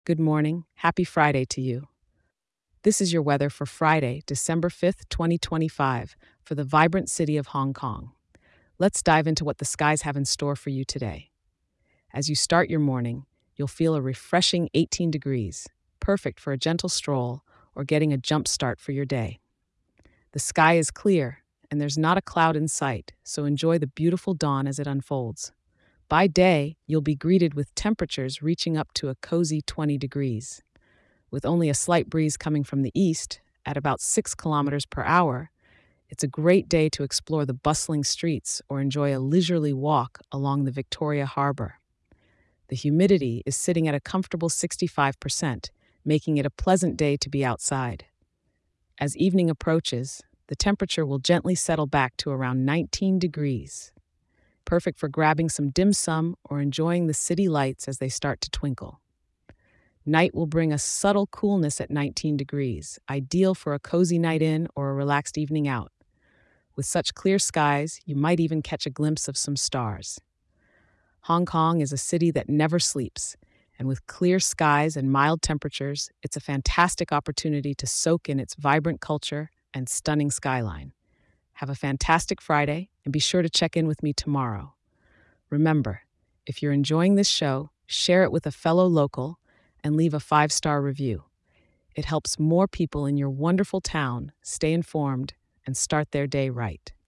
Good morning. Happy Friday to you. This is your weather for Friday, December 5th, 2025, for the vibrant city of Hong Kong. Let's dive into what the skies have in store for you today. As you start your morning, you'll feel a refreshing 18 degrees, perfect for a gentle stroll or getting a jump start for your day. The sky is clear, and there's not a cloud in sight, so enjoy the beautiful dawn as it unfolds. By day, you'll be greeted with temperatures reaching up to a cozy 20 degrees. With only a slight breeze coming from the east, at about 6 kilometers per hour, it's a great day to explore the bustling streets or enjoy a leisurely walk along the Victoria Harbor. The humidity is sitting at a comfortable 65%, making it a pleasant day to be outside. As evening approaches, the temperature will gently settle back to around 19 degrees, perfect for grabbing some dim sum or enjoying the city lights as they start to twinkle. Night will bring a subtle coolness at 19 degrees, ideal for a cozy night in or a relaxed evening out. With such clear skies, you might even catch a glimpse of some stars. Hong Kong is a city that never sleeps, and with clear skies and mild temperatures, it's a fantastic opportunity to soak in its vibrant culture and stunning skyline. Have a fantastic Friday, and be sure to check in with me tomorrow. Remember, if you're enjoying this show, share it with a fellow local and leave a 5-star review. It helps more people in your wonderful town stay informed and start their day right.